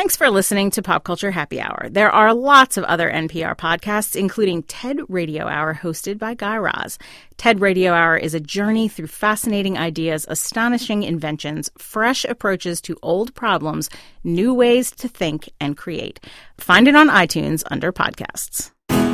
Thanks for listening to Pop Culture Happy Hour. There are lots of other NPR podcasts, including TED Radio Hour, hosted by Guy Raz. TED Radio Hour is a journey through fascinating ideas, astonishing inventions, fresh approaches to old problems, new ways to think and create. Find it on iTunes under podcasts.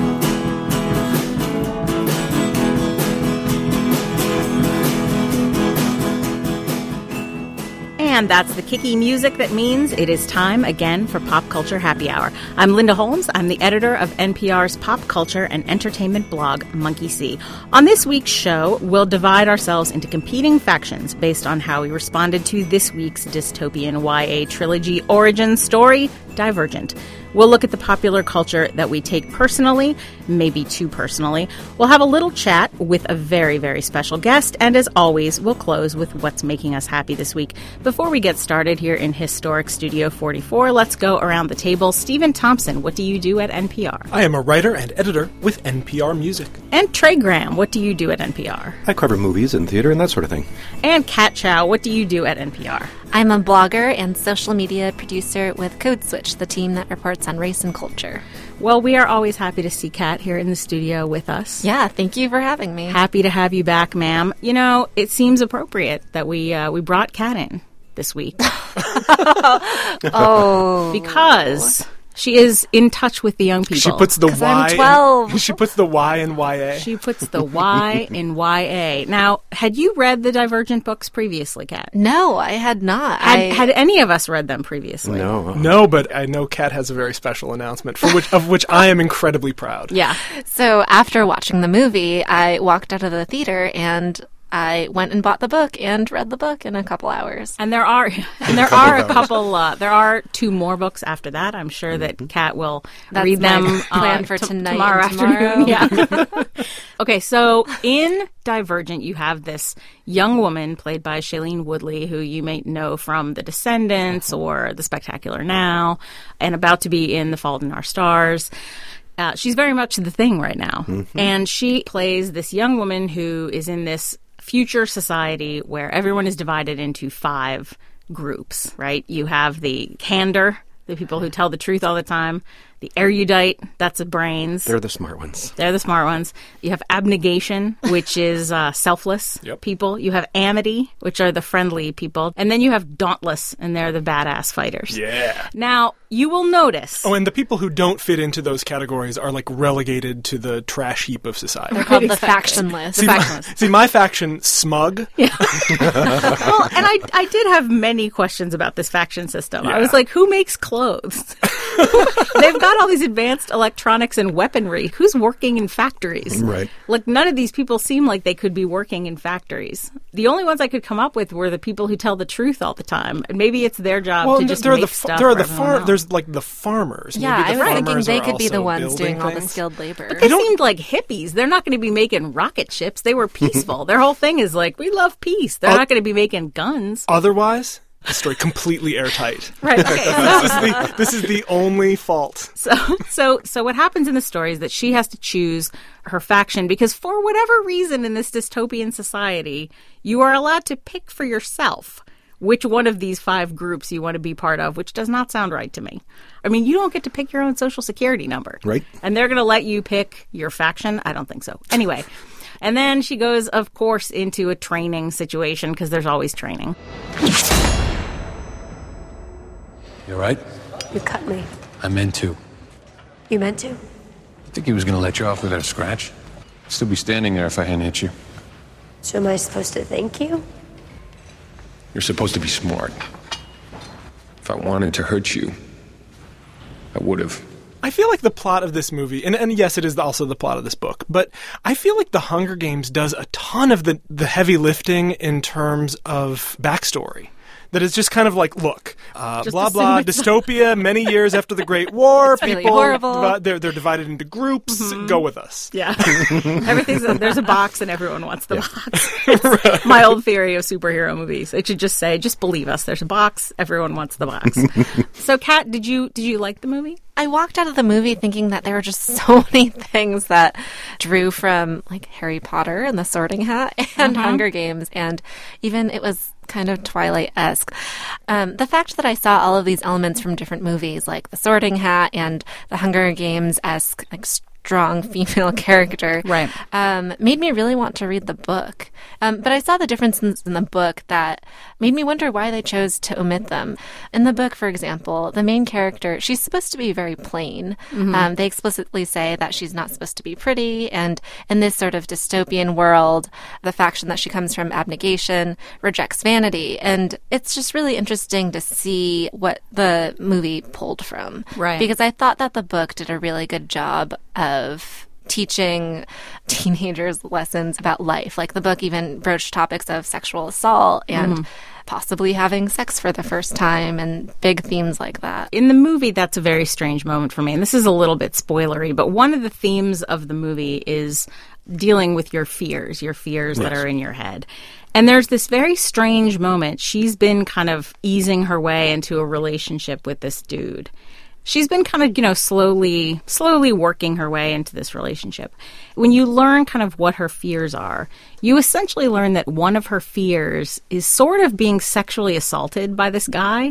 And that's the kicky music that means it is time again for Pop Culture Happy Hour. I'm Linda Holmes. I'm the editor of NPR's pop culture and entertainment blog, Monkey See. On this week's show, we'll divide ourselves into competing factions based on how we responded to this week's dystopian YA trilogy origin story, Divergent. We'll look at the popular culture that we take personally, maybe too personally. We'll have a little chat with a very, very special guest. And as always, we'll close with what's making us happy this week. Before we get started here in historic Studio 44, let's go around the table. Stephen Thompson, what do you do at NPR? I am a writer and editor with NPR Music. And Trey Graham, what do you do at NPR? I cover movies and theater and that sort of thing. And Kat Chow, what do you do at NPR? I'm a blogger and social media producer with Code Switch, the team that reports on race and culture. Well, we are always happy to see Kat here in the studio with us. Yeah, thank you for having me. Happy to have you back, ma'am. You know, it seems appropriate that we brought Kat in this week. Oh. Because she is in touch with the young people. She puts the Y. I'm 12. She puts the Y in YA. She puts the Y in YA. Now, had you read the Divergent books previously, Kat? No, I had not. Had any of us read them previously? No, but I know Kat has a very special announcement of which I am incredibly proud. Yeah. So after watching the movie, I walked out of the theater and I went and bought the book and read the book in a couple hours. And there are a couple. There are two more books after that. I'm sure that Kat will read them. Plan for tonight, tomorrow and tomorrow. afternoon. Yeah. Okay, so in Divergent, you have this young woman played by Shailene Woodley, who you may know from The Descendants or The Spectacular Now, and about to be in The Fault in Our Stars. She's very much the thing right now, and she plays this young woman who is in this future society where everyone is divided into 5 groups, right? You have the candor, the people who tell the truth all the time. The erudite, that's the brains. They're the smart ones. They're the smart ones. You have abnegation, which is selfless people. You have amity, which are the friendly people. And then you have dauntless, and they're the badass fighters. Yeah. Now, you will notice... Oh, and the people who don't fit into those categories are, like, relegated to the trash heap of society. They're called the factionless. See, my faction, Smug. Yeah. Well, and I did have many questions about this faction system. Yeah. I was like, who makes clothes? They've got all these advanced electronics and weaponry. Who's working in factories? Right. Like, none of these people seem like they could be working in factories. The only ones I could come up with were the people who tell the truth all the time. And maybe it's their job to just make stuff. There's like the farmers. Yeah, Maybe I was thinking they are could be the also ones doing all the things. skilled labor. But they seemed like hippies. They're not going to be making rocket ships. They were peaceful. Their whole thing is like, we love peace. They're not going to be making guns. Otherwise, the story completely airtight. Right. Okay. This is the only fault. So what happens in the story is that she has to choose her faction because for whatever reason in this dystopian society, you are allowed to pick for yourself which one of these 5 groups you want to be part of, which does not sound right to me. I mean, you don't get to pick your own social security number. Right. And they're going to let you pick your faction? I don't think so. Anyway. And then she goes, of course, into a training situation because there's always training. You all right? You cut me. I meant to. You meant to? I think he was going to let you off without a scratch. I'd still be standing there if I hadn't hit you. So am I supposed to thank you? You're supposed to be smart. If I wanted to hurt you, I would have. I feel like the plot of this movie, and yes, it is also the plot of this book, but I feel like The Hunger Games does a ton of the heavy lifting in terms of backstory. That is just kind of like, look, blah, blah, dystopia, many years after the Great War. It's really horrible. They're divided into groups. Go with us. Yeah. There's a box and everyone wants the box. Right. My old theory of superhero movies. It should just say, just believe us. There's a box. Everyone wants the box. So, Kat, did you like the movie? I walked out of the movie thinking that there were just so many things that drew from like Harry Potter and the Sorting Hat and Hunger Games, and even it was kind of Twilight-esque. The fact that I saw all of these elements from different movies, like the Sorting Hat and the Hunger Games-esque, like strong female character, Right. Made me really want to read the book. But I saw the differences in the book that made me wonder why they chose to omit them. In the book, for example, the main character, she's supposed to be very plain. They explicitly say that she's not supposed to be pretty, and in this sort of dystopian world, the faction that she comes from, Abnegation, rejects vanity. And it's just really interesting to see what the movie pulled from. Right. Because I thought that the book did a really good job of teaching teenagers lessons about life. Like the book even broached topics of sexual assault and possibly having sex for the first time and big themes like that. In the movie, that's a very strange moment for me. And this is a little bit spoilery, but one of the themes of the movie is dealing with your fears that are in your head. And there's this very strange moment. She's been kind of easing her way into a relationship with this dude. She's been kind of, slowly working her way into this relationship. When you learn kind of what her fears are, you essentially learn that one of her fears is sort of being sexually assaulted by this guy.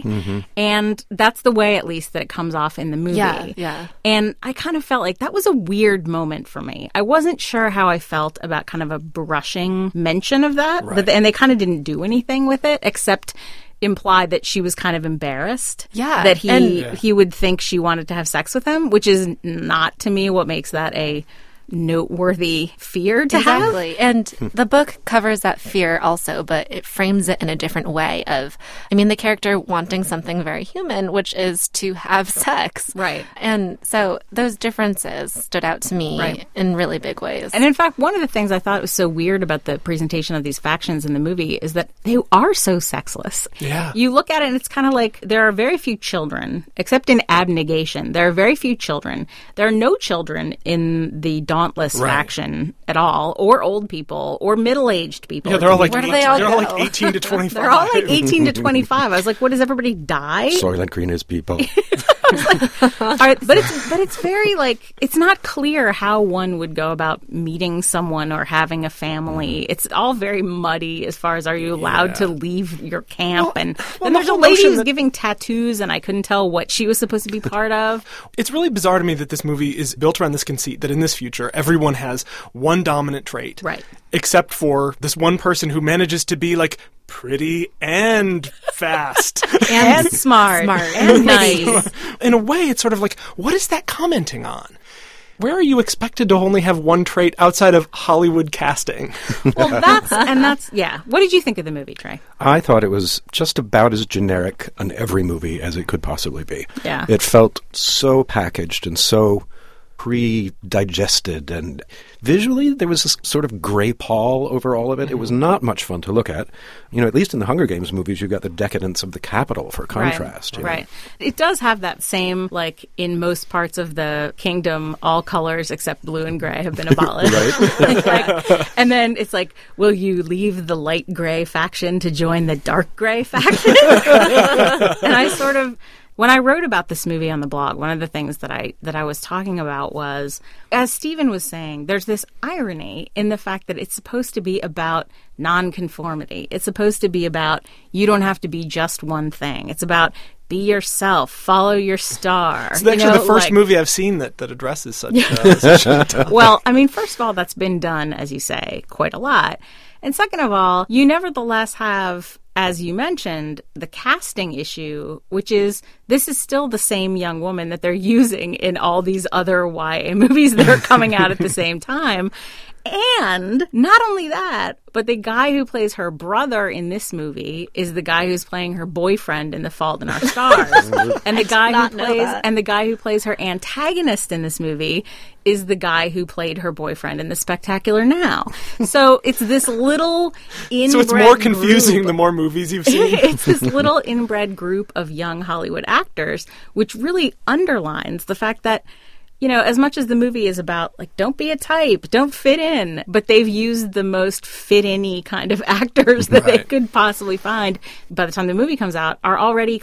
And that's the way, at least, that it comes off in the movie. Yeah. And I kind of felt like that was a weird moment for me. I wasn't sure how I felt about kind of a brushing mention of that. Right. And they kind of didn't do anything with it, except implied that she was kind of embarrassed. Yeah. That he would think she wanted to have sex with him, which is not, to me, what makes that a noteworthy fear to have. Exactly. And the book covers that fear also, but it frames it in a different way the character wanting something very human, which is to have sex. Right. And so those differences stood out to me in really big ways. And in fact, one of the things I thought was so weird about the presentation of these factions in the movie is that they are so sexless. Yeah. You look at it and it's kind of like there are very few children, except in Abnegation. There are very few children. There are no children in the Dauntless faction at all, or old people, or middle-aged people. Yeah, they're all like Where do they all go? like 18 to 25. They're all like 18 to 25. I was like, what, does everybody die? Soylent Green is people. All right, but it's very like it's not clear how one would go about meeting someone or having a family. It's all very muddy as far as are you allowed to leave your camp, and then there's a lady who's giving tattoos, and I couldn't tell what she was supposed to be part of. It's really bizarre to me that this movie is built around this conceit that in this future everyone has one dominant trait, Right. except for this one person who manages to be like pretty and fast And smart. And nice. In a way, it's sort of like, what is that commenting on? Where are you expected to only have one trait outside of Hollywood casting? Well, that's yeah. What did you think of the movie, Trey? I thought it was just about as generic an every movie as it could possibly be. Yeah. It felt so packaged and so pre-digested, and visually there was this sort of gray pall over all of it. It was not much fun to look at. At least in the Hunger Games movies, you've got the decadence of the Capitol for contrast. Right. It does have that same, like, in most parts of the kingdom, all colors except blue and gray have been abolished. And then it's like, will you leave the light gray faction to join the dark gray faction? And I sort of... When I wrote about this movie on the blog, one of the things that I was talking about was, as Stephen was saying, there's this irony in the fact that it's supposed to be about nonconformity. It's supposed to be about you don't have to be just one thing. It's about be yourself, follow your star. It's actually the first movie I've seen that addresses such a topic. Well, I mean, first of all, that's been done, as you say, quite a lot. And second of all, you nevertheless have, as you mentioned, the casting issue, which is this is still the same young woman that they're using in all these other YA movies that are coming out at the same time. And not only that, but the guy who plays her brother in this movie is the guy who's playing her boyfriend in The Fault in Our Stars. And the guy who plays her antagonist in this movie is the guy who played her boyfriend in The Spectacular Now. So it's this little inbred So it's more confusing group. the more movies you've seen. It's this little inbred group of young Hollywood actors, which really underlines the fact that, as much as the movie is about, like, don't be a type, don't fit in, but they've used the most fit-in-y kind of actors that they could possibly find, by the time the movie comes out, are already kind of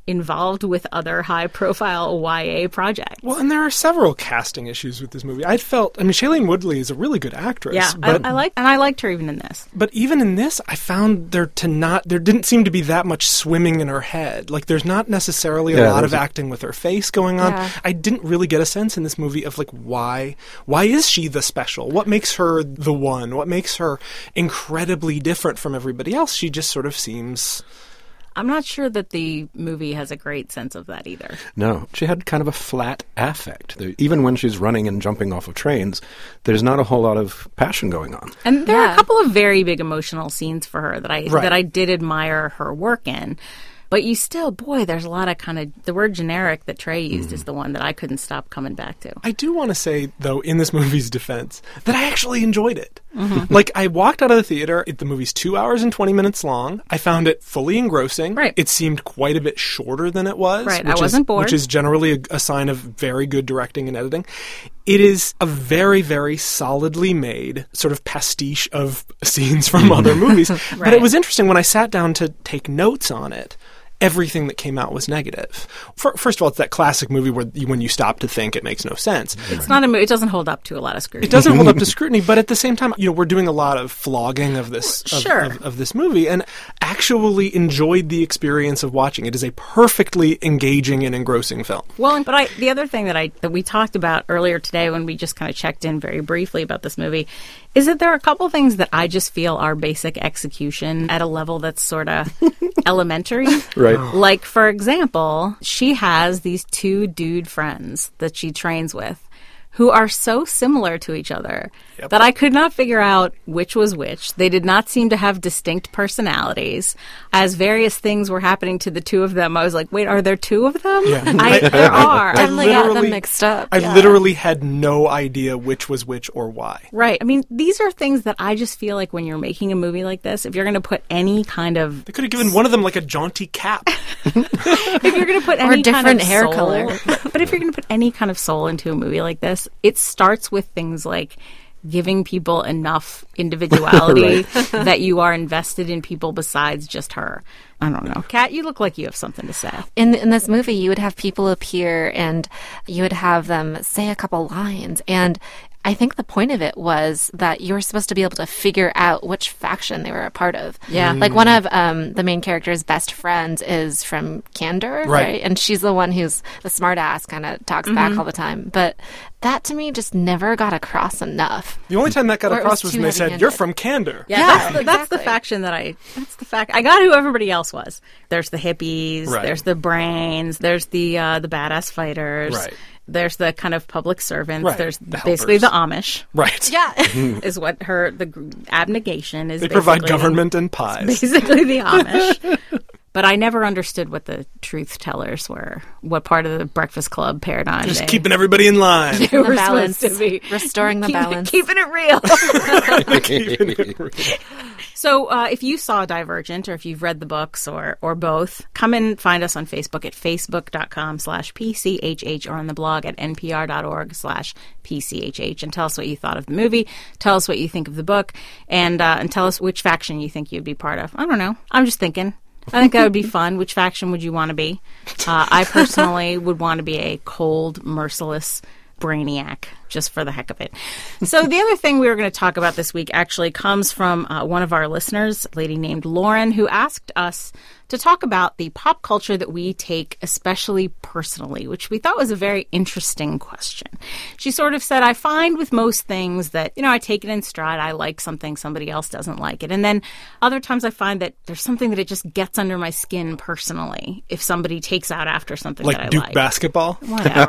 involved with other high-profile YA projects. Well, and there are several casting issues with this movie. Shailene Woodley is a really good actress. Yeah, but, I liked her even in this. But even in this, I found there didn't seem to be that much swimming in her head. Like, there's not necessarily a lot of acting with her face going on. Yeah. I didn't really get a sense in this movie of, like, why is she the special? What makes her the one? What makes her incredibly different from everybody else? She just sort of seems... I'm not sure that the movie has a great sense of that either. No, she had kind of a flat affect. Even when she's running and jumping off of trains, there's not a whole lot of passion going on. And there are a couple of very big emotional scenes for her that I did admire her work in. But you still, there's a lot of the word generic that Trey used is the one that I couldn't stop coming back to. I do want to say, though, in this movie's defense, that I actually enjoyed it. Mm-hmm. Like, I walked out of the theater, the movie's 2 hours and 20 minutes long. I found it fully engrossing. Right. It seemed quite a bit shorter than it was. Right, I wasn't bored. Which is generally a sign of very good directing and editing. It is a very, very solidly made sort of pastiche of scenes from other movies. Right. But it was interesting when I sat down to take notes on it. Everything that came out was negative. First of all, it's that classic movie where when you stop to think, it makes no sense. It's not a movie. It doesn't hold up to a lot of scrutiny. It doesn't hold up to scrutiny, but at the same time, we're doing a lot of flogging of this of this movie, and actually enjoyed the experience of watching it. Is a perfectly engaging and engrossing film. Well, but the other thing that we talked about earlier today when we just kind of checked in very briefly about this movie is that there are a couple things that I just feel are basic execution at a level that's sort of elementary. Right. Like, for example, she has these two dude friends that she trains with who are so similar to each other that I could not figure out which was which. They did not seem to have distinct personalities. As various things were happening to the two of them, I was like, wait, are there two of them? Yeah. There are. Definitely got them mixed up. I literally had no idea which was which or why. Right. I mean, these are things that I just feel like when you're making a movie like this, if you're going to put any kind of... They could have given one of them like a jaunty cap. If you're going to put any different kind of hair soul, color. But if you're going to put any kind of soul into a movie like this, it starts with things like giving people enough individuality that you are invested in people besides just her. I don't know. Kat, you look like you have something to say. In this movie, you would have people appear and you would have them say a couple lines. And I think the point of it was that you were supposed to be able to figure out which faction they were a part of. Yeah. Like one of the main character's best friends is from Candor, right? And she's the one who's the smart ass, kind of talks back all the time. But that to me just never got across enough. The only time that got across was when they said, "You're from Candor." Yeah, that's the faction that's the fact. I got who everybody else was. There's the hippies, there's the brains, there's the badass fighters. Right. There's the kind of public servants. Right. There's The basically helpers. the Amish. Right. Yeah. Is what the abnegation is. They provide government and pies. Basically the Amish. But I never understood what the truth tellers were, what part of the Breakfast Club paradigm Just keeping everybody in line. they were The balance. supposed to be. Restoring the balance. Keeping it real. Keeping it real. So if you saw Divergent or if you've read the books or both, come and find us on Facebook at facebook.com/PCHH or on the blog at npr.org/PCHH and tell us what you thought of the movie. Tell us what you think of the book and tell us which faction you think you'd be part of. I don't know. I'm just thinking. I think that would be fun. Which faction would you want to be? I personally would want to be a cold, merciless brainiac, just for the heck of it. So the other thing we were going to talk about this week actually comes from one of our listeners, a lady named Lauren, who asked us to talk about the pop culture that we take especially personally, which we thought was a very interesting question. She sort of said, I find with most things that, I take it in stride. I like something, somebody else doesn't like it. And then other times I find that there's something that it just gets under my skin personally if somebody takes out after something Like that I Duke like. basketball? Whatever.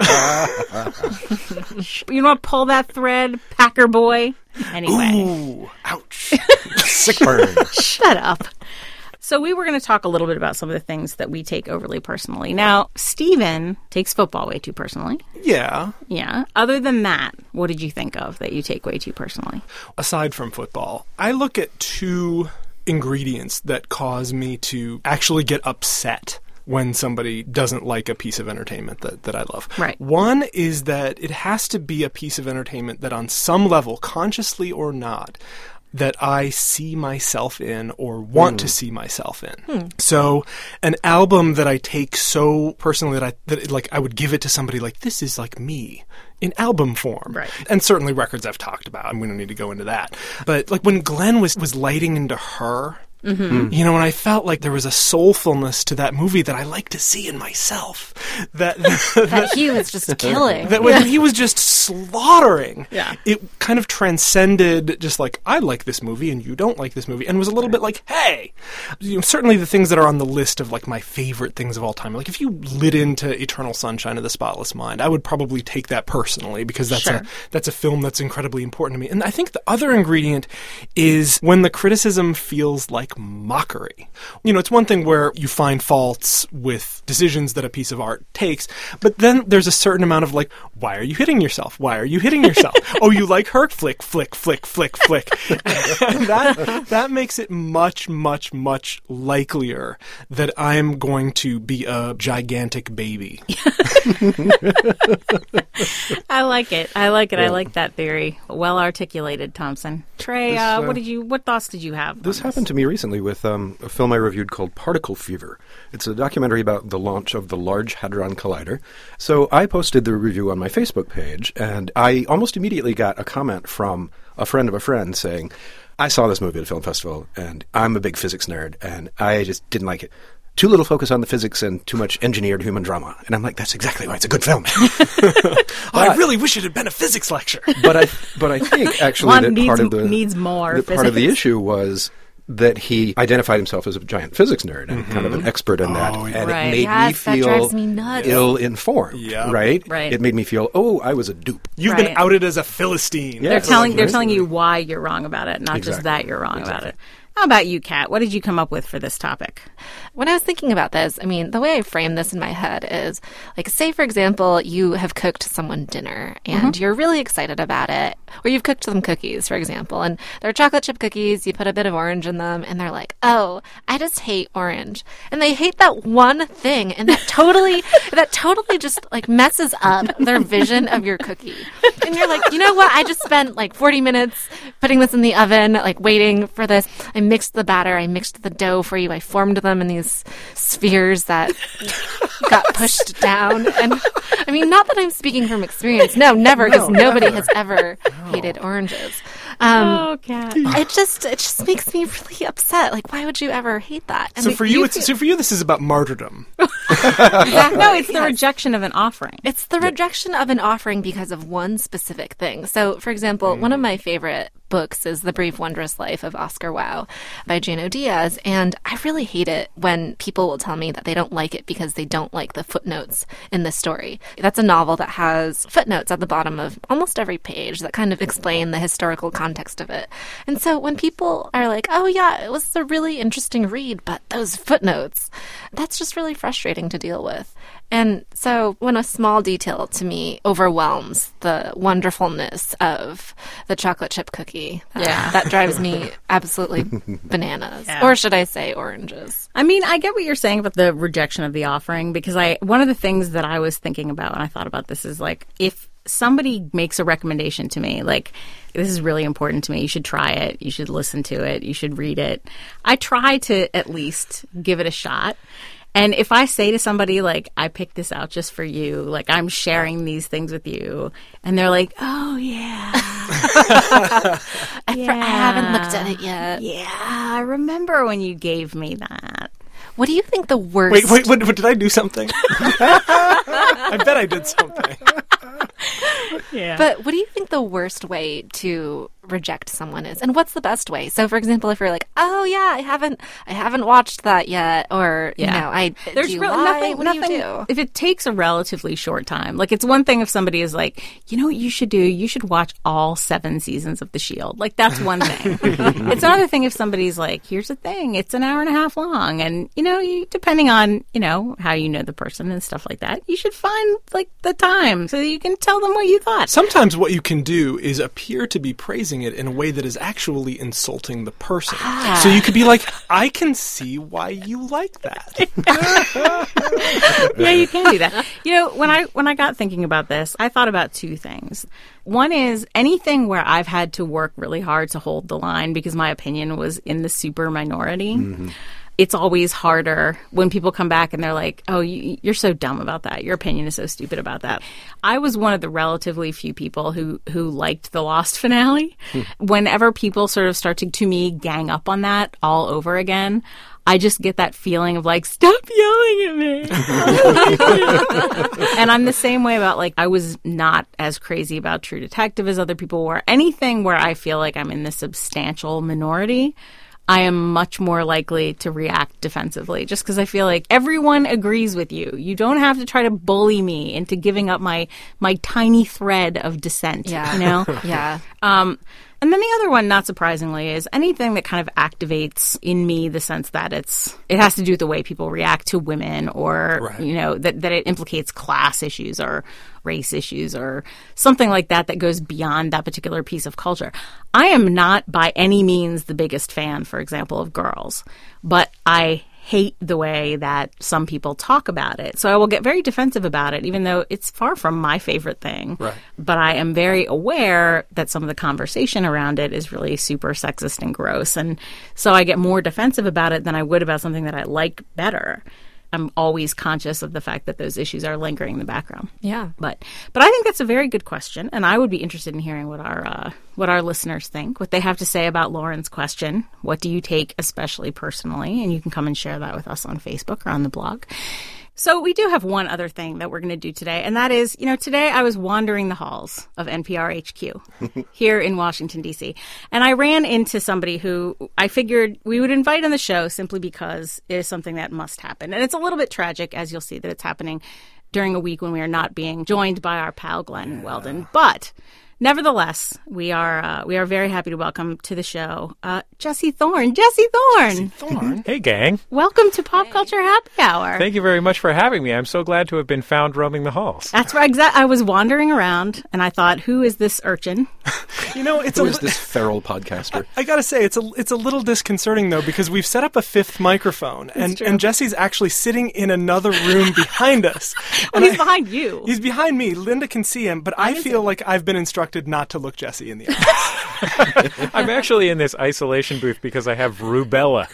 You want to pull that thread, Packer boy? Anyway. Ooh, ouch. Sick burn. Shut up. So we were going to talk a little bit about some of the things that we take overly personally. Now, Steven takes football way too personally. Yeah. Yeah. Other than that, what did you think of that you take way too personally? Aside from football, I look at two ingredients that cause me to actually get upset when somebody doesn't like a piece of entertainment that I love. Right. One is that it has to be a piece of entertainment that on some level, consciously or not, that I see myself in or want to see myself in. So an album that I take so personally that I would give it to somebody like, this is like me in album form. Right. And certainly records I've talked about, and we don't need to go into that. But like when Glenn was lighting into Her, and I felt like there was a soulfulness to that movie that I like to see in myself. That he was just killing. That when he was just slaughtering, Yeah. it kind of transcended just like, I like this movie and you don't like this movie, and was a little bit like, hey, certainly the things that are on the list of like my favorite things of all time, like if you lit into Eternal Sunshine of the Spotless Mind, I would probably take that personally because that's a film that's incredibly important to me. And I think the other ingredient is when the criticism feels like mockery. It's one thing where you find faults with decisions that a piece of art takes, but then there's a certain amount of like, why are you hitting yourself? Why are you hitting yourself? Oh, you like her? Flick, flick, flick, flick, flick. that makes it much, much, much likelier that I'm going to be a gigantic baby. I like it. I like that theory. Well articulated, Thompson. Trey, what thoughts did you have? This happened to me recently with a film I reviewed called Particle Fever. It's a documentary about the launch of the Large Hadron Collider. So I posted the review on my Facebook page, and I almost immediately got a comment from a friend of a friend saying, I saw this movie at a film festival, and I'm a big physics nerd, and I just didn't like it. Too little focus on the physics and too much engineered human drama. And I'm like, that's exactly why it's a good film. I really wish it had been a physics lecture. But I think actually that needs more part of the issue was that he identified himself as a giant physics nerd and kind of an expert in that. And Right. it made me That feel drives me nuts. ill-informed, Yeah. right? Right. It made me feel, I was a dupe. You've been outed as a Philistine. Yeah. They're telling Exactly. you why you're wrong about it, not just Exactly. that you're wrong about it. How about you, Kat? What did you come up with for this topic? When I was thinking about this, the way I frame this in my head is like, say, for example, you have cooked someone dinner and you're really excited about it, or you've cooked them cookies, for example, and they're chocolate chip cookies, you put a bit of orange in them, and they're like, oh, I just hate orange. And they hate that one thing, and that totally just like messes up their vision of your cookie. And you're like, you know what? I just spent like 40 minutes putting this in the oven, like waiting for this. I mixed the batter, I mixed the dough for you, I formed them in these spheres that got pushed down. And not that I'm speaking from experience. No, never, because nobody has ever hated oranges. Kat. It just makes me really upset. Like, why would you ever hate that? And So for you, this is about martyrdom. No, it's the rejection of an offering. It's the rejection of an offering because of one specific thing. So, for example, one of my favorite books is The Brief Wondrous Life of Oscar Wilde by Jano Diaz, and I really hate it when people will tell me that they don't like it because they don't like the footnotes in the story. That's a novel that has footnotes at the bottom of almost every page that kind of explain the historical context of it. And so when people are like, oh yeah, it was a really interesting read, but those footnotes, that's just really frustrating to deal with. And so when a small detail to me overwhelms the wonderfulness of the chocolate chip cookie, that drives me absolutely bananas. Yeah. Or should I say oranges? I get what you're saying about the rejection of the offering, because one of the things that I was thinking about when I thought about this is like, if somebody makes a recommendation to me, like, this is really important to me, you should try it, you should listen to it, you should read it, I try to at least give it a shot. And if I say to somebody, like, I picked this out just for you, like, I'm sharing these things with you, and they're like, oh, yeah. I haven't looked at it yet. Yeah, I remember when you gave me that. What do you think the worst... Wait, what, did I do something? I bet I did something. Yeah. But what do you think the worst way to reject someone is, and what's the best way? So, for example, if you're like, "Oh yeah, I haven't watched that yet," or there's do you really lie? nothing. What do you do? If it takes a relatively short time, like, it's one thing if somebody is like, you know what you should do? You should watch all 7 seasons of The Shield. Like, that's one thing. It's another thing if somebody's like, here's the thing, it's an hour and a half long, and you depending on how you know the person and stuff like that, you should find like the time so that you can tell them what you thought. Sometimes what you can do is appear to be praising using it in a way that is actually insulting the person. So you could be like, I can see why you like that. Yeah, you can do that. You know, when I got thinking about this, I thought about two things. One is anything where I've had to work really hard to hold the line because my opinion was in the super minority. Mm-hmm. It's always harder when people come back and they're like, oh, you're so dumb about that. Your opinion is so stupid about that. I was one of the relatively few people who liked the Lost finale. Whenever people sort of start to me, gang up on that all over again, I just get that feeling of like, stop yelling at me. And I'm the same way about like, I was not as crazy about True Detective as other people were. Anything where I feel like I'm in the substantial minority, I am much more likely to react defensively just because I feel like everyone agrees with you. You don't have to try to bully me into giving up my tiny thread of dissent, Yeah. you know? Yeah. And then the other one, not surprisingly, is anything that kind of activates in me the sense that it has to do with the way people react to women or, Right. you know, that it implicates class issues or race issues or something like that goes beyond that particular piece of culture. I am not by any means the biggest fan, for example, of Girls, but I hate the way that some people talk about it. So I will get very defensive about it, even though it's far from my favorite thing. Right. But I am very aware that some of the conversation around it is really super sexist and gross. And so I get more defensive about it than I would about something that I like better. I'm always conscious of the fact that those issues are lingering in the background. Yeah. But I think that's a very good question, and I would be interested in hearing what our listeners think, what they have to say about Lauren's question. What do you take especially personally? And you can come and share that with us on Facebook or on the blog. So we do have one other thing that we're going to do today, and that is, you know, today I was wandering the halls of NPR HQ here in Washington, D.C., and I ran into somebody who I figured we would invite on the show simply because it is something that must happen. And it's a little bit tragic, as you'll see, that it's happening during a week when we are not being joined by our pal Glenn Weldon. But nevertheless, we are very happy to welcome to the show Jesse Thorne. Jesse Thorne. Hey, gang. Welcome to Pop Culture Happy Hour. Thank you very much for having me. I'm so glad to have been found roaming the halls. That's right. I was wandering around, and I thought, who is this urchin? You know, it's Who is this feral podcaster? I gotta say, it's a little disconcerting though, because we've set up a fifth microphone, and Jesse's actually sitting in another room behind us. Well, he's behind you. He's behind me. Linda can see him, but I feel like I've been instructed not to look Jesse in the eye. I'm actually in this isolation booth because I have rubella.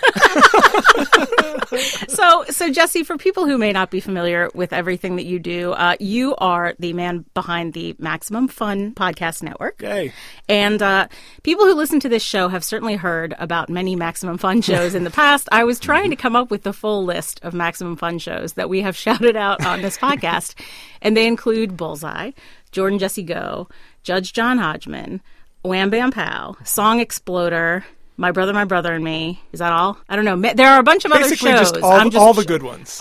So Jesse, for people who may not be familiar with everything that you do, you are the man behind the Maximum Fun Podcast Network. Yay. And people who listen to this show have certainly heard about many Maximum Fun shows in the past. I was trying to come up with the full list of Maximum Fun shows that we have shouted out on this podcast, and they include Bullseye, Jordan Jesse Go, Judge John Hodgman, Wham Bam Pow, Song Exploder, My Brother and Me. Is that all? I don't know. There are a bunch of Basically other shows. just all the good ones.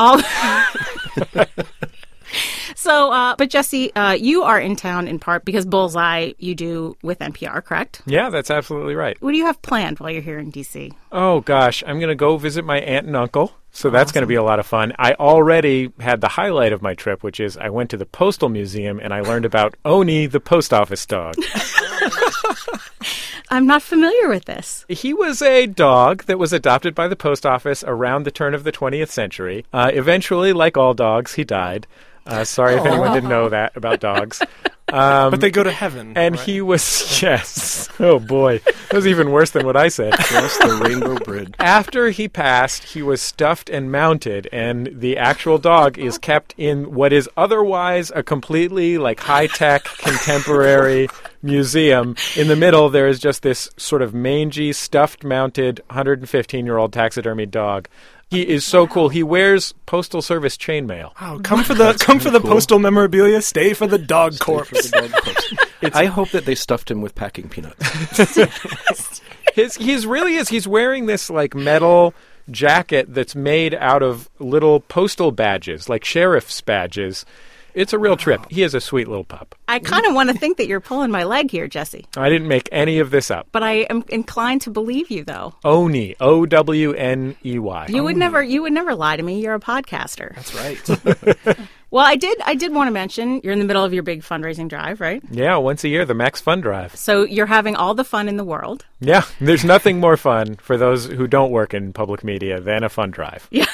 So, but Jesse, you are in town in part because Bullseye you do with NPR, correct? Yeah, that's absolutely right. What do you have planned while you're here in D.C.? Oh, gosh. I'm going to go visit my aunt and uncle. So that's going to be a lot of fun. I already had the highlight of my trip, which is I went to the Postal Museum and I learned about Oni, the post office dog. I'm not familiar with this. He was a dog that was adopted by the post office around the turn of the 20th century. Eventually, like all dogs, he died. Sorry if anyone didn't know that about dogs. But they go to heaven. And right? he was, yes. Oh, boy. That was even worse than what I said. Cross the Rainbow Bridge. After he passed, he was stuffed and mounted, and the actual dog is kept in what is otherwise a completely, like, high-tech, contemporary museum. In the middle, there is just this sort of mangy, stuffed, mounted, 115-year-old taxidermy dog. He is so cool. He wears Postal Service chainmail. Wow, come for the postal memorabilia, stay for the dog corpse. I hope that they stuffed him with packing peanuts. He's really is. He's wearing this like metal jacket that's made out of little postal badges, like sheriff's badges. It's a real trip. He is a sweet little pup. I kind of want to think that you're pulling my leg here, Jesse. I didn't make any of this up. But I am inclined to believe you, though. Oni, O-W-N-E-Y. You would never lie to me. You're a podcaster. That's right. Well, I did want to mention you're in the middle of your big fundraising drive, right? Yeah, once a year, the Max Fun Drive. So you're having all the fun in the world. Yeah, there's nothing more fun for those who don't work in public media than a fun drive. Yeah.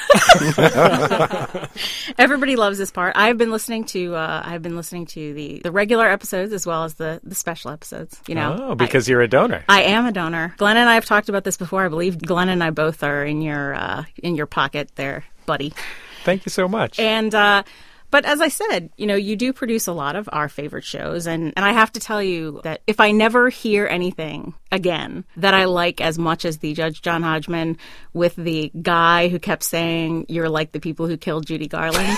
Everybody loves this part. I've been listening to the regular episodes as well as the special episodes. You know, because you're a donor. I am a donor. Glenn and I have talked about this before. I believe Glenn and I both are in your pocket there, buddy. Thank you so much. And but as I said, you know, you do produce a lot of our favorite shows, and I have to tell you that if I never hear anything again that I like as much as the Judge John Hodgman with the guy who kept saying you're like the people who killed Judy Garland.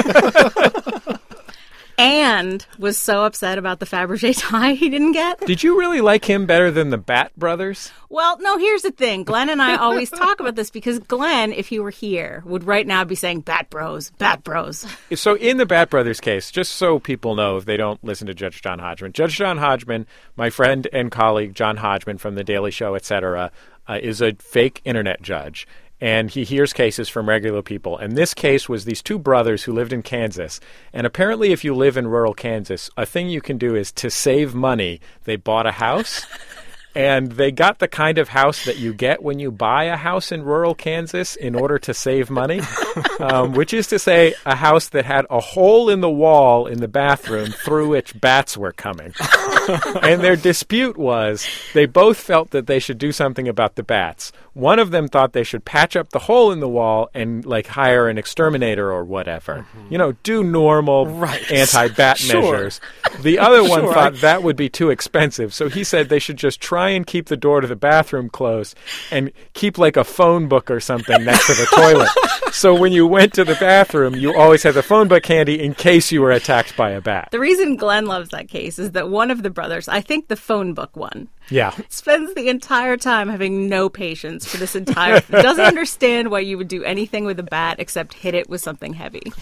And was so upset about the Fabergé tie he didn't get. Did you really like him better than the Bat Brothers? Well, no, here's the thing. Glenn and I always talk about this because Glenn, if he were here, would right now be saying, Bat Bros, Bat Bros. So in the Bat Brothers case, just so people know if they don't listen to Judge John Hodgman, Judge John Hodgman, my friend and colleague John Hodgman from The Daily Show, etc., is a fake internet judge. And he hears cases from regular people. And this case was these two brothers who lived in Kansas. And apparently if you live in rural Kansas, a thing you can do is to save money, they bought a house. And they got the kind of house that you get when you buy a house in rural Kansas in order to save money, which is to say a house that had a hole in the wall in the bathroom through which bats were coming. And their dispute was they both felt that they should do something about the bats. One of them thought they should patch up the hole in the wall and like hire an exterminator or whatever. You know, do normal anti-bat measures. The other one thought that would be too expensive. So he said they should just try and keep the door to the bathroom closed and keep like a phone book or something next to the toilet. So when you went to the bathroom, you always had the phone book handy in case you were attacked by a bat. The reason Glenn loves that case is that one of the brothers, I think the phone book one, spends the entire time having no patience for this entire thing. Doesn't understand why you would do anything with a bat except hit it with something heavy.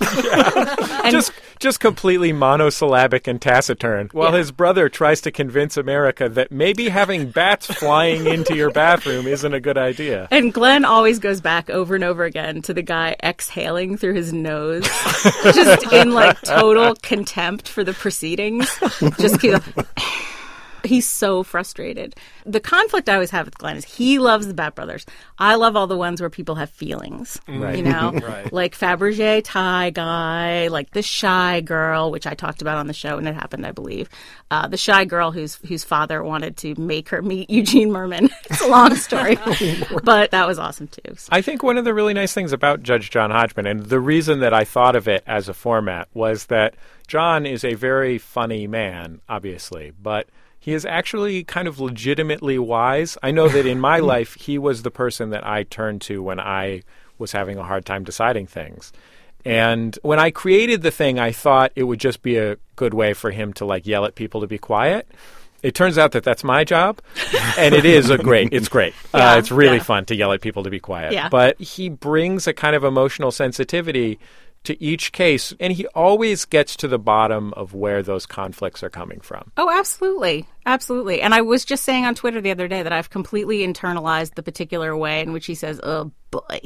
And just completely monosyllabic and taciturn while his brother tries to convince America that maybe having bats flying into your bathroom isn't a good idea. And Glenn always goes back over and over again to the guy exhaling through his nose, just in like total contempt for the proceedings. Just keep he's so frustrated. The conflict I always have with Glenn is he loves the Bat Brothers. I love all the ones where people have feelings, you know, like Fabergé tie guy, like the shy girl, which I talked about on the show and it happened, I believe. The shy girl whose father wanted to make her meet Eugene Merman. It's a long story, but that was awesome too. So. I think one of the really nice things about Judge John Hodgman, and the reason that I thought of it as a format, was that John is a very funny man, obviously, but he is actually kind of legitimately wise. I know that in my life, he was the person that I turned to when I was having a hard time deciding things. And when I created the thing, I thought it would just be a good way for him to like yell at people to be quiet. It turns out that that's my job, and it is it's great. It's really fun to yell at people to be quiet. Yeah. But he brings a kind of emotional sensitivity to each case, and he always gets to the bottom of where those conflicts are coming from. Oh, absolutely. Absolutely. And I was just saying on Twitter the other day that I've completely internalized the particular way in which he says, oh, boy.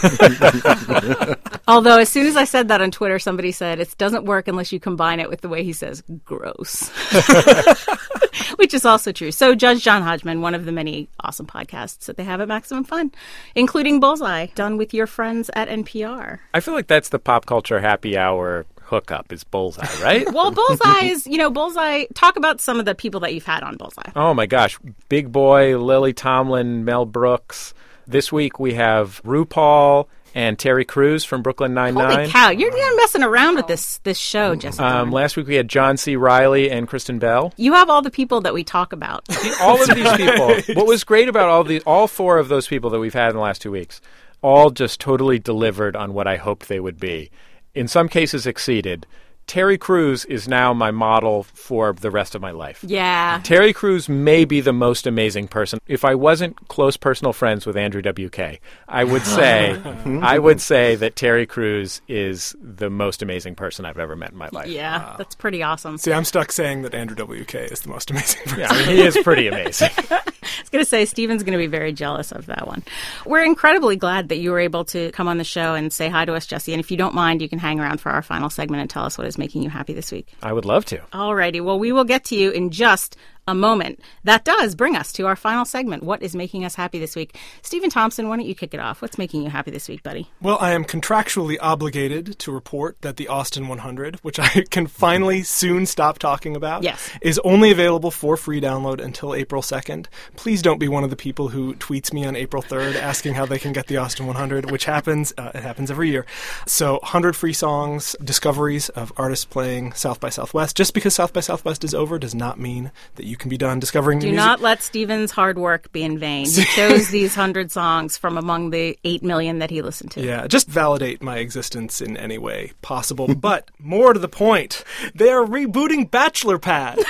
Although as soon as I said that on Twitter, somebody said, it doesn't work unless you combine it with the way he says, gross. Which is also true. So Judge John Hodgman, one of the many awesome podcasts that they have at Maximum Fun, including Bullseye, done with your friends at NPR. I feel like that's the pop culture happy hour hookup is Bullseye, right? Well, Bullseye is, Bullseye, talk about some of the people that you've had on Bullseye. Oh my gosh. Big Boy, Lily Tomlin, Mel Brooks. This week we have RuPaul and Terry Crews from Brooklyn Nine-Nine. Holy cow, you're messing around with this show, Jessica. Last week we had John C. Reilly and Kristen Bell. You have all the people that we talk about. All of these people. What was great about all four of those people that we've had in the last 2 weeks, all just totally delivered on what I hoped they would be. In some cases exceeded. Terry Crews is now my model for the rest of my life. Yeah. Terry Crews may be the most amazing person. If I wasn't close personal friends with Andrew WK, I would say that Terry Crews is the most amazing person I've ever met in my life. Yeah, that's pretty awesome. See, I'm stuck saying that Andrew WK is the most amazing person. Yeah, I mean, he is pretty amazing. was going to say, Stephen's going to be very jealous of that one. We're incredibly glad that you were able to come on the show and say hi to us, Jesse. And if you don't mind, you can hang around for our final segment and tell us what is making you happy this week. I would love to. All righty. Well, we will get to you in just a moment. That does bring us to our final segment. What is making us happy this week? Stephen Thompson, why don't you kick it off? What's making you happy this week, buddy? Well, I am contractually obligated to report that the Austin 100, which I can finally soon stop talking about, yes, is only available for free download until April 2nd. Please don't be one of the people who tweets me on April 3rd asking how they can get the Austin 100, which happens. It happens every year. So 100 free songs, discoveries of artists playing South by Southwest. Just because South by Southwest is over does not mean that you can be done discovering Do music. not let Stephen's hard work be in vain. He chose these 100 songs from among the 8 million that he listened to. Yeah, just validate my existence in any way possible. But more to the point, they are rebooting Bachelor Pad.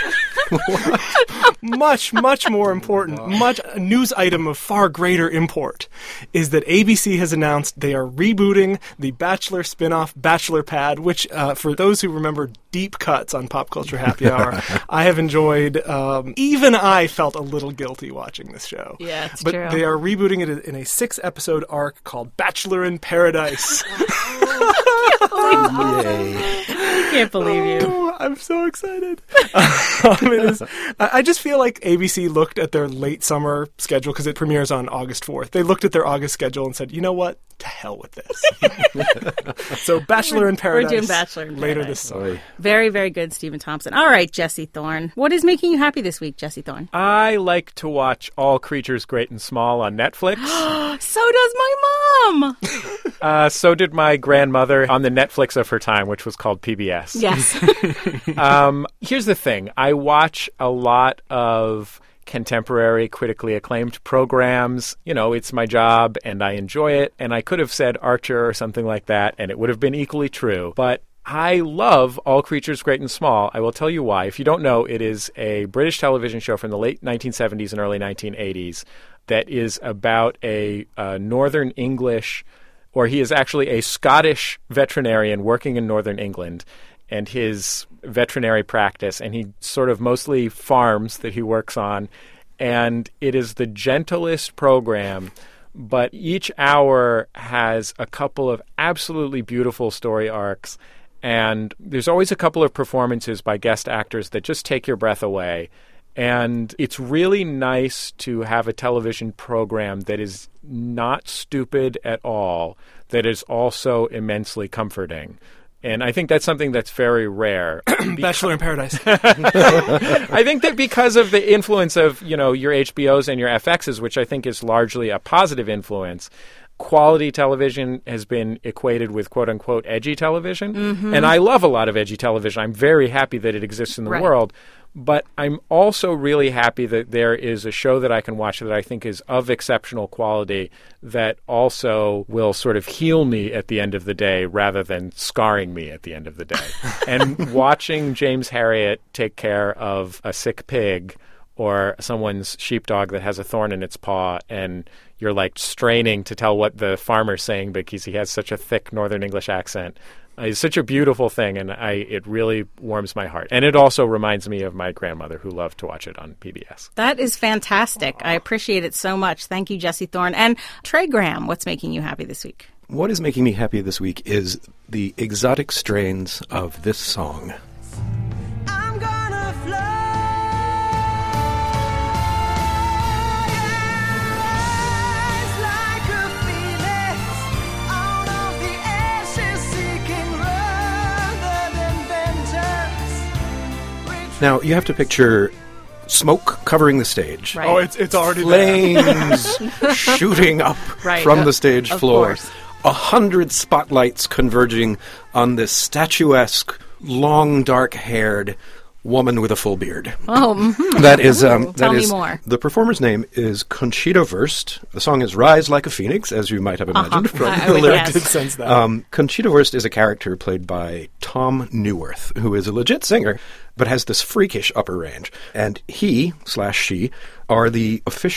Much more important, a news item of far greater import is that ABC has announced they are rebooting the Bachelor spinoff Bachelor Pad, which, for those who remember deep cuts on Pop Culture Happy Hour, I have enjoyed. Even I felt a little guilty watching this show. Yeah, it's but true. They are rebooting it in a 6-episode arc called Bachelor in Paradise. I can't believe you. Oh, I'm so excited. I just feel like ABC looked at their late summer schedule because it premieres on August 4th. They looked at their August schedule and said, you know what? To hell with this. So Bachelor in Paradise We're doing Bachelor in later Paradise. this summer. Very, very good, Stephen Thompson. All right, Jesse Thorne. What is making you happy this week, Jesse Thorne? I like to watch All Creatures Great and Small on Netflix. So does my mom. So did my grandmother on the Netflix of her time, which was called PBS. Yes. Here's the thing. I watch a lot of contemporary, critically acclaimed programs. You know, it's my job and I enjoy it. And I could have said Archer or something like that, and it would have been equally true. But I love All Creatures Great and Small. I will tell you why. If you don't know, it is a British television show from the late 1970s and early 1980s that is about a Northern English, or he is actually a Scottish veterinarian working in Northern England, and his veterinary practice, and he sort of mostly farms that he works on, and it is the gentlest program, but each hour has a couple of absolutely beautiful story arcs, and there's always a couple of performances by guest actors that just take your breath away. And it's really nice to have a television program that is not stupid at all, that is also immensely comforting. And I think that's something that's very rare. Bachelor in Paradise. I think that because of the influence of, you know, your HBOs and your FXs, which I think is largely a positive influence, quality television has been equated with quote-unquote edgy television. Mm-hmm. And I love a lot of edgy television. I'm very happy that it exists in the world. But I'm also really happy that there is a show that I can watch that I think is of exceptional quality that also will sort of heal me at the end of the day rather than scarring me at the end of the day. And watching James Herriot take care of a sick pig or someone's sheepdog that has a thorn in its paw, and you're like straining to tell what the farmer's saying because he has such a thick Northern English accent. It's such a beautiful thing, and it really warms my heart. And it also reminds me of my grandmother, who loved to watch it on PBS. That is fantastic. I appreciate it so much. Thank you, Jesse Thorne. And Trey Graham, what's making you happy this week? What is making me happy this week is the exotic strains of this song. I'm gonna fly. Now, you have to picture smoke covering the stage. Right. Oh, it's already there. Flames shooting up from the stage floor. Course. 100 spotlights converging on this statuesque, long, dark-haired woman with a full beard. Oh, mm-hmm. That is Tell me more. The performer's name is Conchita Wurst. The song is "Rise Like a Phoenix," as you might have imagined from I the would lyrics. guess. Did sense that. Conchita Wurst is a character played by Tom Newworth, who is a legit singer, but has this freakish upper range. And he/she are the official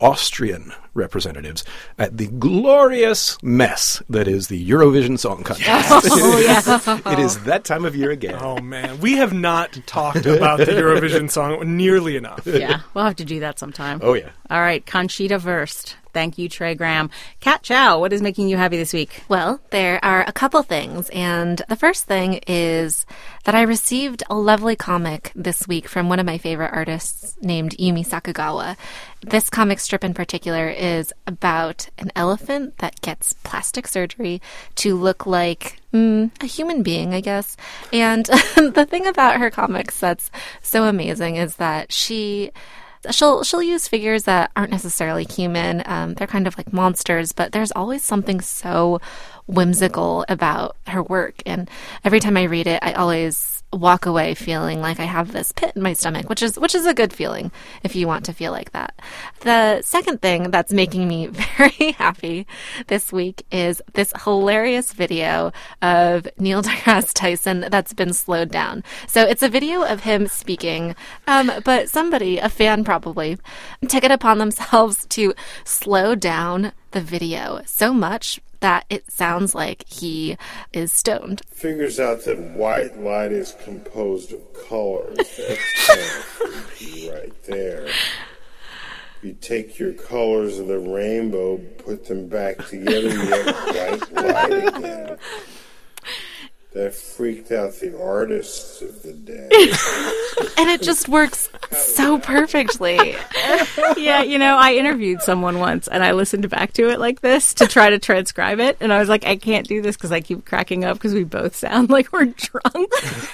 Austrian representatives at the glorious mess that is the Eurovision Song Contest. Oh, yeah. It is that time of year again. Oh, man. We have not talked about the Eurovision song nearly enough. Yeah, we'll have to do that sometime. Oh, yeah. All right, Conchita Wurst. Thank you, Trey Graham. Kat Chow, what is making you happy this week? Well, there are a couple things, and the first thing is that I received a lovely comic this week from one of my favorite artists named Yumi Sakagawa. This comic strip in particular is about an elephant that gets plastic surgery to look like a human being, I guess. And the thing about her comics that's so amazing is that She'll use figures that aren't necessarily human. They're kind of like monsters, but there's always something so whimsical about her work. And every time I read it, I always walk away feeling like I have this pit in my stomach, which is a good feeling if you want to feel like that. The second thing that's making me very happy this week is this hilarious video of Neil deGrasse Tyson that's been slowed down. So it's a video of him speaking, but somebody, a fan probably, took it upon themselves to slow down the video so much that it sounds like he is stoned. Figures out that white light is composed of colors. That's kind of freaky right there. You take your colors of the rainbow, put them back together, you have white light again. That freaked out the artists of the day. And it just works so perfectly. Yeah, I interviewed someone once, and I listened back to it like this to try to transcribe it, and I was like, I can't do this because I keep cracking up because we both sound like we're drunk.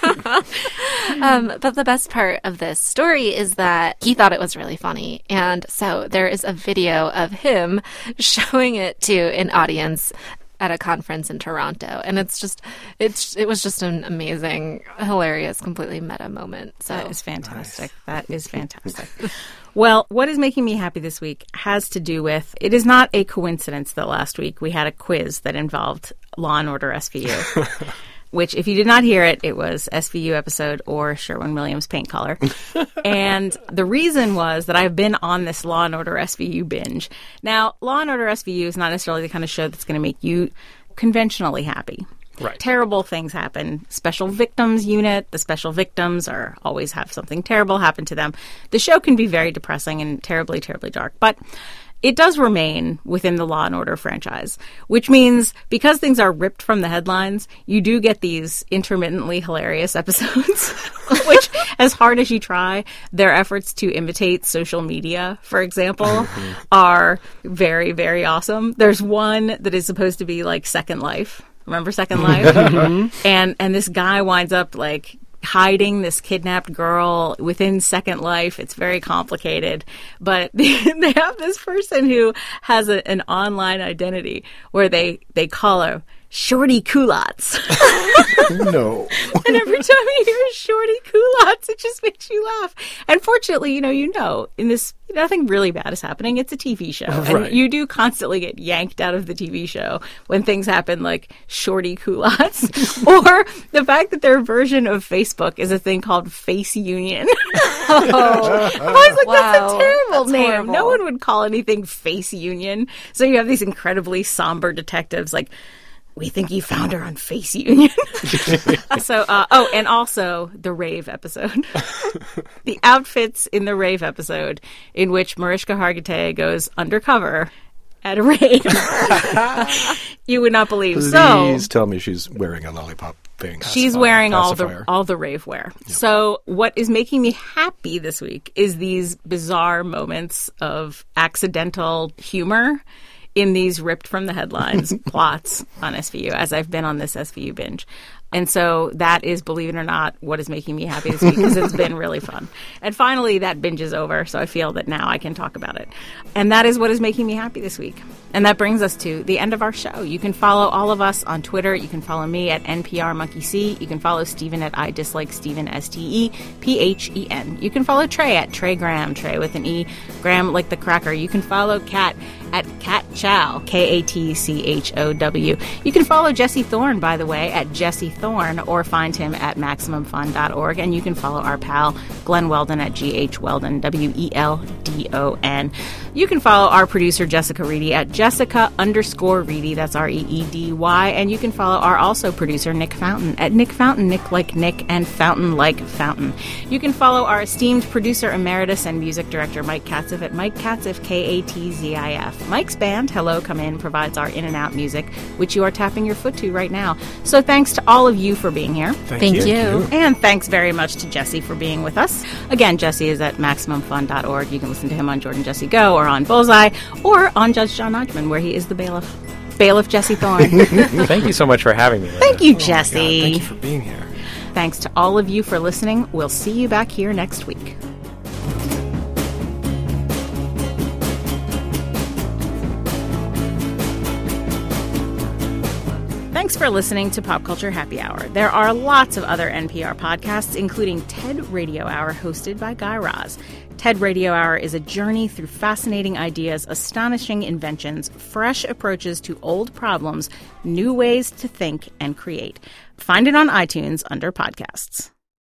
But the best part of this story is that he thought it was really funny, and so there is a video of him showing it to an audience at a conference in Toronto, and it was just an amazing, hilarious, completely meta moment. So that is fantastic. Nice. That is fantastic. Well, what is making me happy this week has to do with, it is not a coincidence that last week we had a quiz that involved Law and Order SVU. Which, if you did not hear it, it was SVU episode or Sherwin-Williams paint color. And the reason was that I've been on this Law & Order SVU binge. Now, Law & Order SVU is not necessarily the kind of show that's going to make you conventionally happy. Right. Terrible things happen. Special Victims Unit, the special victims always have something terrible happen to them. The show can be very depressing and terribly, terribly dark. But it does remain within the Law & Order franchise, which means because things are ripped from the headlines, you do get these intermittently hilarious episodes, which, as hard as you try, their efforts to imitate social media, for example, are very, very awesome. There's one that is supposed to be like Second Life. Remember Second Life? And this guy winds up like hiding this kidnapped girl within Second Life. It's very complicated. But they have this person who has an online identity where they call her Shorty Culottes. No. And every time you hear Shorty Culottes, it just makes you laugh. And fortunately, in this, nothing really bad is happening. It's a TV show. Right. And you do constantly get yanked out of the TV show when things happen like Shorty Culottes. Or the fact that their version of Facebook is a thing called Face Union. I was like, that's a terrible name. Horrible. No one would call anything Face Union. So you have these incredibly somber detectives like, we think you found her on Face Union. So, and also the rave episode. The outfits in the rave episode in which Mariska Hargitay goes undercover at a rave. You would not believe. Please tell me she's wearing a lollipop thing. She's wearing all pacifier. the rave wear. Yep. So what is making me happy this week is these bizarre moments of accidental humor in these ripped from the headlines plots on SVU, as I've been on this SVU binge. And so that is, believe it or not, what is making me happy this week, because it's been really fun. And finally, that binge is over, so I feel that now I can talk about it. And that is what is making me happy this week. And that brings us to the end of our show. You can follow all of us on Twitter. You can follow me at NPRMonkeyC. You can follow Stephen at I Dislike Stephen, STEPHEN. You can follow Trey at Trey Graham, Trey with an E, Graham like the cracker. You can follow Kat at Kat Chow, KATCHOW. You can follow Jesse Thorne, by the way, at Jesse Thorne, or find him at MaximumFun.org. And you can follow our pal Glenn Weldon at GH Weldon, WELDON. You can follow our producer Jessica Reedy at Jessica_Reedy, that's REEDY. And you can follow our also producer Nick Fountain at Nick Fountain, Nick like Nick and Fountain like Fountain. You can follow our esteemed producer emeritus and music director Mike Katzif at Mike Katzif, KATZIF. Mike's band, Hello Come In, provides our in and out music, which you are tapping your foot to right now. So thanks to all of you for being here. Thank you. And thanks very much to Jesse for being with us. Again, Jesse is at MaximumFun.org. You can listen to him on Jordan Jesse Go or on Bullseye or on Judge John Hodgman, where he is the bailiff. Bailiff Jesse Thorne. Thank you so much for having me, Linda. Thank you, Jesse. Thank you for being here. Thanks to all of you for listening. We'll see you back here next week. Thanks for listening to Pop Culture Happy Hour. There are lots of other NPR podcasts, including TED Radio Hour, hosted by Guy Raz. TED Radio Hour is a journey through fascinating ideas, astonishing inventions, fresh approaches to old problems, new ways to think and create. Find it on iTunes under podcasts.